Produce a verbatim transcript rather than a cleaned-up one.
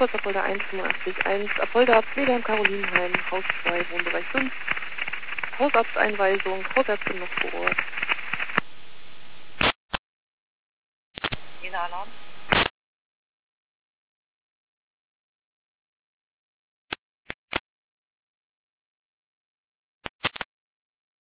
kurz Apolda eins fünfundachtzig eins, Apolda Pflegeheim Karolinenheim, Haus zwei, Wohnbereich fünf, Hausarzteinweisung, Hausärztin noch vor Ort. Jeder Alarm?